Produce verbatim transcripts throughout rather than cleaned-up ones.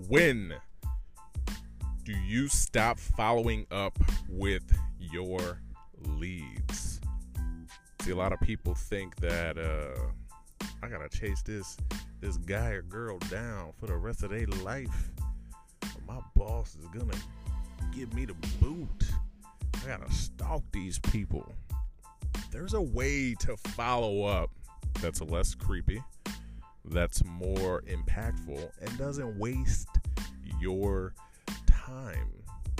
When do you stop following up with your leads? See, a lot of people think that uh, I gotta chase this this guy or girl down for the rest of their life. My boss is gonna give me the boot. I gotta stalk these people. There's a way to follow up that's less creepy, that's more impactful, and doesn't waste your time.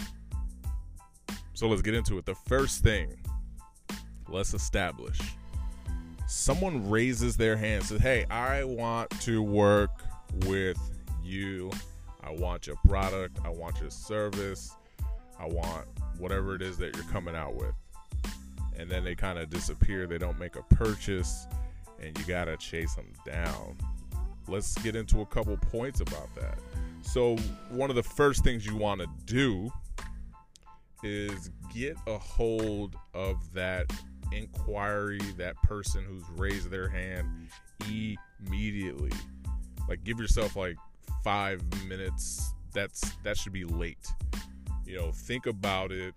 So let's get into it. The first thing, let's establish. Someone raises their hand and says, hey, I want to work with you. I want your product. I want your service. I want whatever it is that you're coming out with. And then they kind of disappear. They don't make a purchase, and you got to chase them down. Let's get into a couple points about that. So one of the first things you want to do is get a hold of that inquiry, that person who's raised their hand immediately. Like, give yourself like five minutes. That's that should be late. You know, think about it.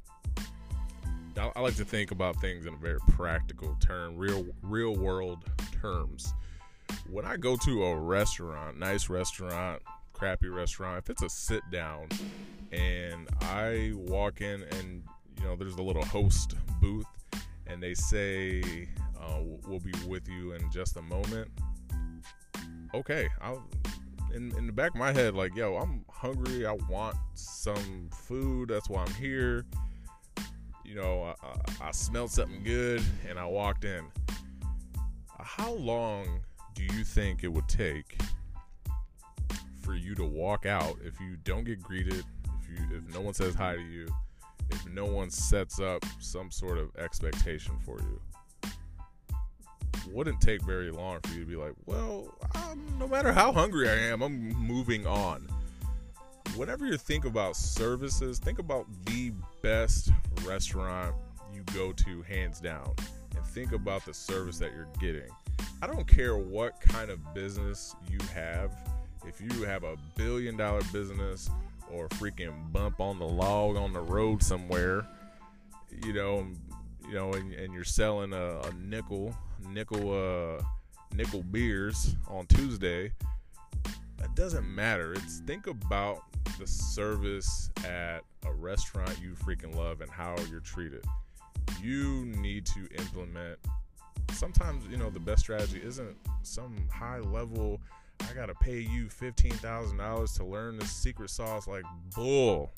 I, I like to think about things in a very practical term, real real world terms. When I go to a restaurant, nice restaurant, crappy restaurant, if it's a sit down and I walk in and, you know, there's a little host booth and they say, uh, we'll be with you in just a moment. Okay. I'll, in, in the back of my head, like, yo, I'm hungry. I want some food. That's why I'm here. You know, I, I, I smelled something good and I walked in. How long do you think it would take for you to walk out if you don't get greeted, if you if no one says hi to you, if no one sets up some sort of expectation for you? Wouldn't take very long for you to be like, well, um, no matter how hungry I am, I'm moving on. Whenever you think about services, think about the best restaurant you go to, hands down, and think about the service that you're getting. I don't care what kind of business you have. If you have a billion dollar business or a freaking bump on the log on the road somewhere, you know, you know, and, and you're selling a, a nickel, nickel, uh, nickel beers on Tuesday, that doesn't matter. It's think about the service at a restaurant you freaking love and how you're treated. You need to implement. Sometimes, you know, the best strategy isn't some high level, I gotta pay you fifteen thousand dollars to learn this secret sauce. Like, bull.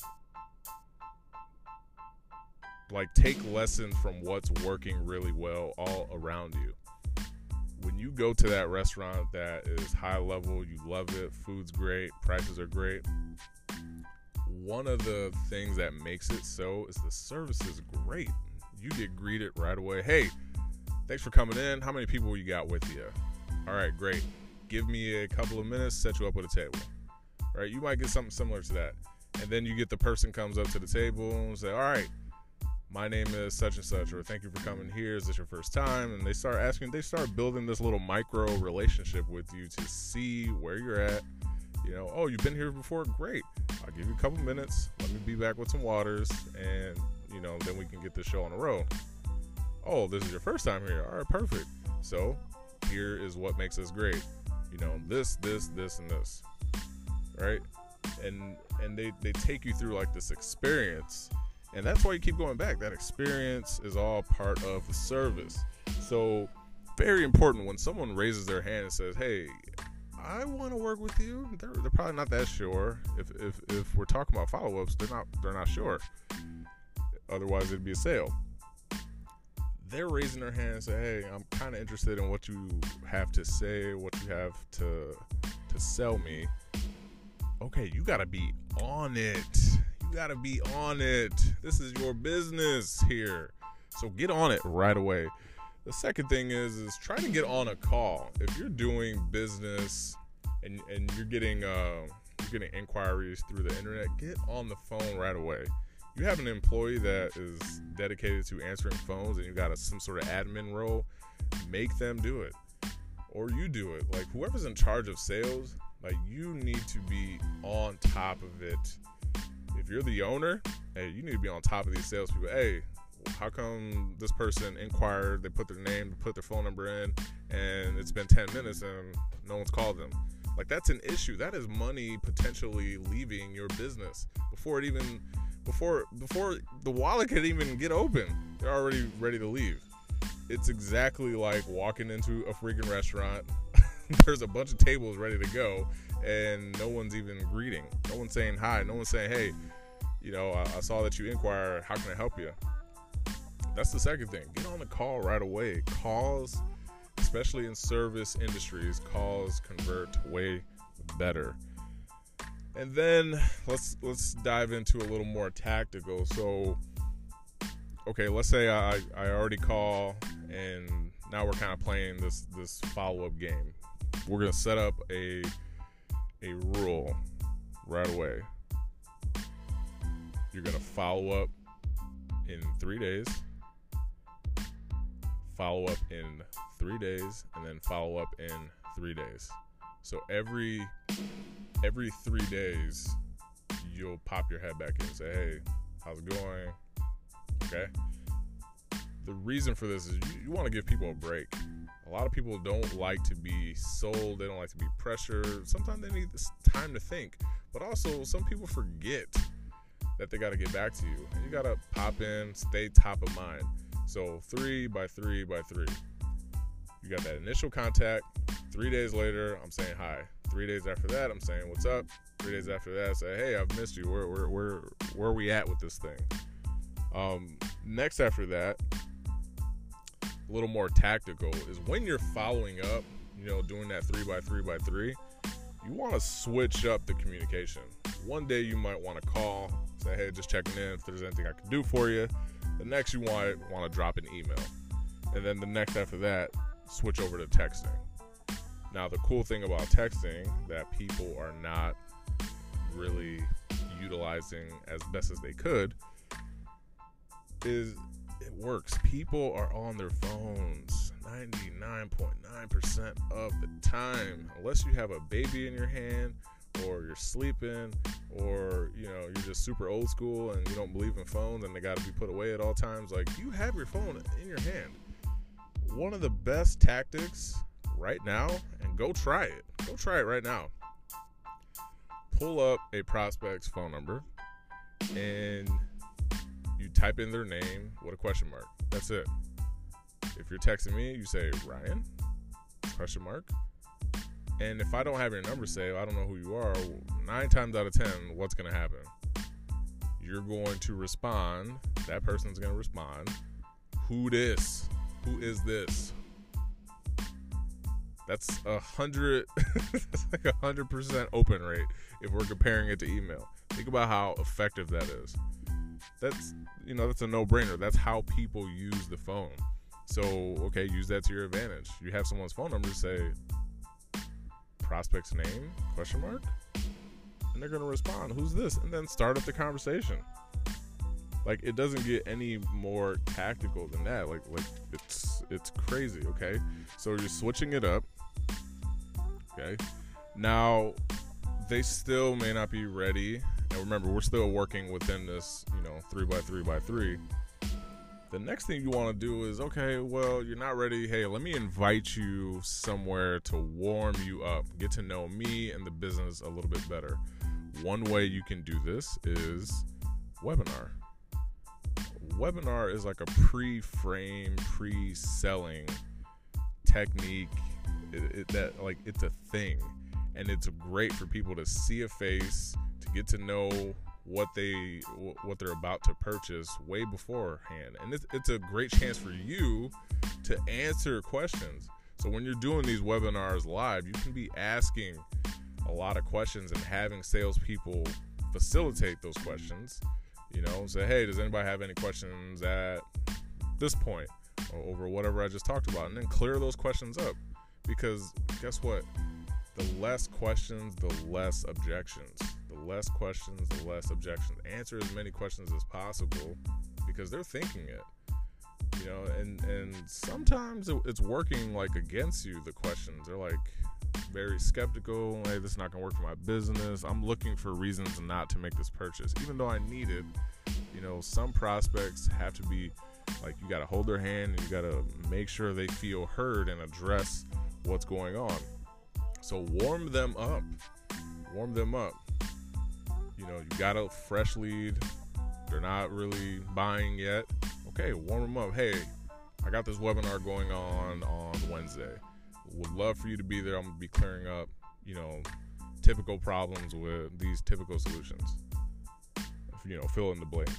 Like, take lessons from what's working really well all around you. When you go to that restaurant that is high level, you love it, food's great, prices are great, one of the things that makes it so is the service is great. You get greeted right away. Hey, thanks for coming in. How many people you got with you? All right, great. Give me a couple of minutes, set you up with a table. All right, you might get something similar to that. And then you get the person comes up to the table and say, all right, my name is such and such, or thank you for coming here. Is this your first time? And they start asking, they start building this little micro relationship with you to see where you're at. You know, oh, you've been here before? Great. I'll give you a couple minutes. Let me be back with some waters, and, you know, then we can get this show on the road. Oh, this is your first time here. All right, perfect. So here is what makes us great. You know, this, this, this, and this, right? And and they, they take you through like this experience, and that's why you keep going back. That experience is all part of the service. So very important when someone raises their hand and says, hey, I want to work with you. They're, they're probably not that sure. If, if if we're talking about follow-ups, they're not they're not sure. Otherwise, it'd be a sale. They're raising their hand and say, hey, I'm kind of interested in what you have to say, what you have to to sell me. Okay, you got to be on it. You got to be on it. This is your business here. So get on it right away. The second thing is, is try to get on a call. If you're doing business and, and you're getting uh, you're getting inquiries through the internet, get on the phone right away. You have an employee that is dedicated to answering phones and you got a, some sort of admin role, make them do it. Or you do it. Like, whoever's in charge of sales, Like, you need to be on top of it. If you're the owner, hey, you need to be on top of these salespeople. Hey, how come this person inquired, they put their name, put their phone number in, and it's been ten minutes and no one's called them? Like, that's an issue. That is money potentially leaving your business before it even, before before the wallet can even get open. They're already ready to leave. It's exactly like walking into a freaking restaurant. There's a bunch of tables ready to go, and no one's even greeting. No one's saying hi. No one's saying, hey, you know, I, I saw that you inquire. How can I help you? That's the second thing. Get on the call right away. Calls, especially in service industries, calls convert way better. And then let's let's dive into a little more tactical. So, okay, let's say I, I already call, and now we're kind of playing this this follow-up game. We're gonna set up a a rule right away. You're gonna follow up in three days, follow up in three days, and then follow up in three days. So every every three days, you'll pop your head back in and say, hey, how's it going? Okay. The reason for this is you, you want to give people a break. A lot of people don't like to be sold. They don't like to be pressured. Sometimes they need this time to think. But also, some people forget that they got to get back to you. And you got to pop in, stay top of mind. So three by three by three. You got that initial contact. Three days later, I'm saying hi. Three days after that, I'm saying what's up. Three days after that, I say, hey, I've missed you. Where, where, where, where are we at with this thing? Um, next after that, a little more tactical, is when you're following up, you know, doing that three by three by three, you want to switch up the communication. One day you might want to call, say, hey, just checking in if there's anything I can do for you. The next you want want to drop an email. And then the next after that, switch over to texting. Now, the cool thing about texting that people are not really utilizing as best as they could is it works. People are on their phones ninety-nine point nine percent of the time, unless you have a baby in your hand, or you're sleeping, or you know you're just super old school and you don't believe in phones and they got to be put away at all times. Like, you have your phone in your hand. One of the best tactics right now, and go try it. Go try it right now. Pull up a prospect's phone number and you type in their name with a question mark. That's it. If you're texting me, you say Ryan, question mark. And if I don't have your number saved, I don't know who you are, nine times out of ten, what's going to happen? You're going to respond. That person's going to respond. Who this? Who is this? That's a hundred, that's like a hundred percent open rate if we're comparing it to email. Think about how effective that is. That's, you know, that's a no-brainer. That's how people use the phone. So, okay, use that to your advantage. You have someone's phone number, say, prospect's name, question mark, and they're going to respond, who's this? And then start up the conversation. Like, it doesn't get any more tactical than that. Like, like it's it's crazy, okay? So you're switching it up, okay? Now, they still may not be ready. And remember, we're still working within this, you know, three by three by three. The next thing you want to do is, okay, well, you're not ready. Hey, let me invite you somewhere to warm you up, get to know me and the business a little bit better. One way you can do this is webinar. Webinar is like a pre-frame, pre-selling technique. It, it, that like it's a thing, and it's great for people to see a face, to get to know what they what they're about to purchase way beforehand, and it's, it's a great chance for you to answer questions. So when you're doing these webinars live, you can be asking a lot of questions and having salespeople facilitate those questions. You know, say, hey, does anybody have any questions at this point or over whatever I just talked about? And then clear those questions up, because guess what? The less questions, the less objections. The less questions, the less objections. Answer as many questions as possible, because they're thinking it. You know, and, and sometimes it's working like against you, the questions. They're like, very skeptical. Hey, this is not gonna work for my business. I'm looking for reasons not to make this purchase, even though I need it. You know, some prospects have to be like, you gotta hold their hand and you gotta make sure they feel heard and address what's going on. So warm them up. Warm them up. You know, you got a fresh lead. They're not really buying yet. Okay, warm them up. Hey, I got this webinar going on on Wednesday. Would love for you to be there. I'm going to be clearing up, you know, typical problems with these typical solutions. You know, fill in the blank.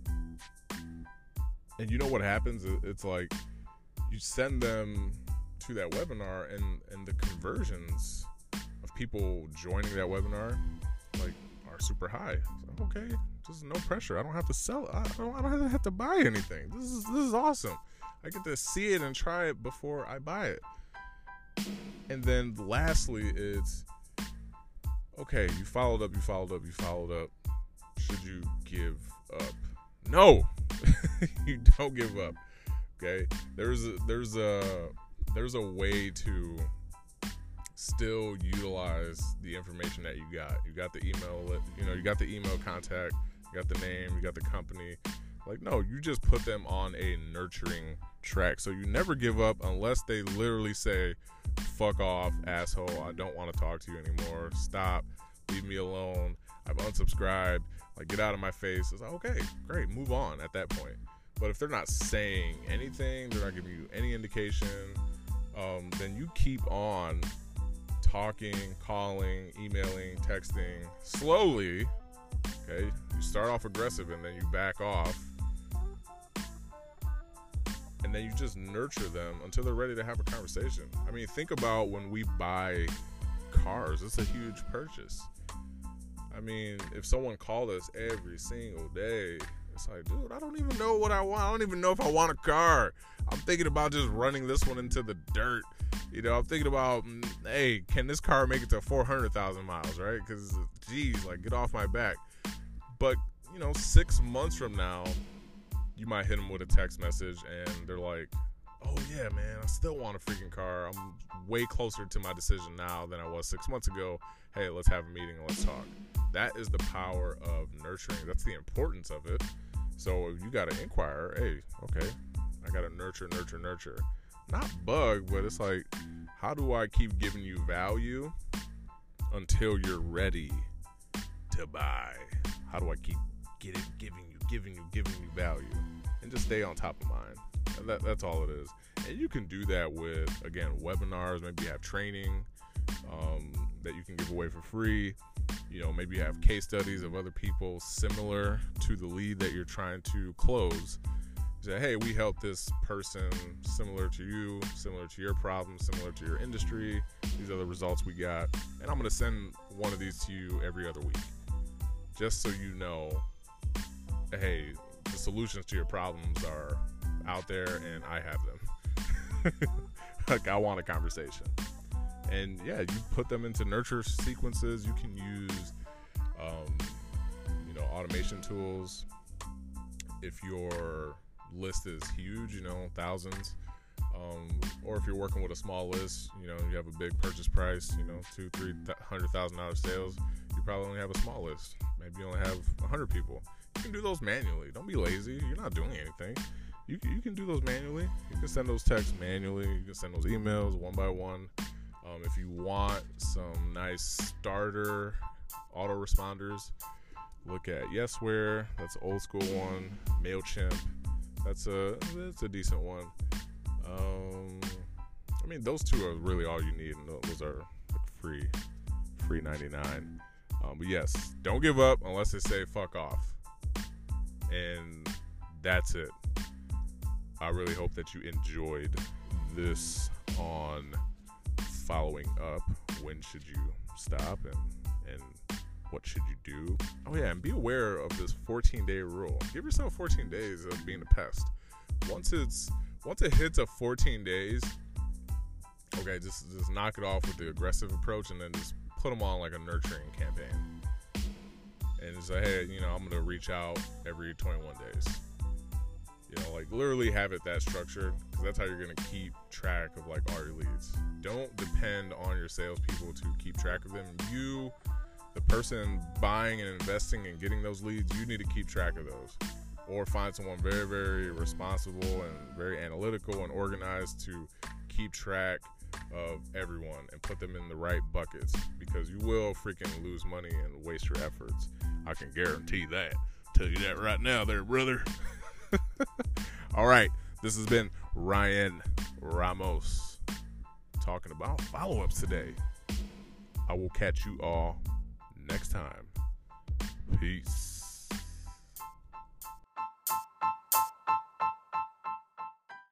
And you know what happens? It's like you send them to that webinar, and, and the conversions of people joining that webinar, like, are super high. So, okay, just no pressure. I don't have to sell. I don't. I don't have to buy anything. This is this is awesome. I get to see it and try it before I buy it. And then lastly, it's okay. You followed up. You followed up. You followed up. Should you give up? No, you don't give up. Okay, there's a, there's a there's a way to still utilize the information that you got. You got the email, you know, you got the email contact, you got the name, you got the company. Like, no, you just put them on a nurturing track. So you never give up unless they literally say, fuck off, asshole, I don't want to talk to you anymore. Stop, leave me alone. I've unsubscribed. Like, get out of my face. It's like, okay, great, move on at that point. But if they're not saying anything, they're not giving you any indication, um, then you keep on talking, calling, emailing, texting slowly. Okay, you start off aggressive and then you back off, and then you just nurture them until they're ready to have a conversation. I mean, think about when we buy cars. It's a huge purchase. I mean, if someone called us every single day, it's like, dude, I don't even know what I want. I don't even know if I want a car. I'm thinking about just running this one into the dirt. You know, I'm thinking about, hey, can this car make it to four hundred thousand miles, right? Because, geez, like, get off my back. But, you know, six months from now, you might hit them with a text message, and they're like, oh, yeah, man, I still want a freaking car. I'm way closer to my decision now than I was six months ago. Hey, let's have a meeting and let's talk. That is the power of nurturing. That's the importance of it. So you got to inquire, hey, okay, I got to nurture, nurture, nurture. Not bug, but it's like, how do I keep giving you value until you're ready to buy? How do I keep getting, giving you, giving you, giving you value, and just stay on top of mine? That, that's all it is. And you can do that with, again, webinars. Maybe you have training um, that you can give away for free. You know, maybe you have case studies of other people similar to the lead that you're trying to close. You say, hey, we helped this person similar to you, similar to your problem, similar to your industry. These are the results we got. And I'm going to send one of these to you every other week, just so you know, hey, the solutions to your problems are out there and I have them. Like, I want a conversation. And yeah, you put them into nurture sequences. You can use, um, you know, automation tools. If your list is huge, you know, thousands, um, or if you're working with a small list, you know, you have a big purchase price, you know, two, three hundred thousand dollars sales, you probably only have a small list. Maybe you only have a hundred people. You can do those manually. Don't be lazy. You're not doing anything. You you can do those manually. You can send those texts manually. You can send those emails one by one. Um, if you want some nice starter autoresponders, look at Yesware. That's an old school one. MailChimp. That's a that's a decent one. Um, I mean, those two are really all you need, and those are free, free ninety-nine. Um, but yes, don't give up unless they say fuck off. And that's it. I really hope that you enjoyed this on following up. When should you stop, and and what should you do? Oh yeah, and be aware of this fourteen day rule. Give yourself fourteen days of being a pest. Once it's once it hits a fourteen days, okay, just just knock it off with the aggressive approach, and then just put them on like a nurturing campaign. And say, hey, you know, I'm gonna reach out every twenty-one days. You know, like, Like, literally have it that structured, because that's how you're going to keep track of, like, all your leads. Don't depend on your salespeople to keep track of them. You, the person buying and investing and getting those leads, you need to keep track of those. Or find someone very, very responsible and very analytical and organized to keep track of everyone and put them in the right buckets, because you will freaking lose money and waste your efforts. I can guarantee that. Tell you that right now there, brother. All right, this has been Ryan Ramos talking about follow-ups today. I will catch you all next time. Peace.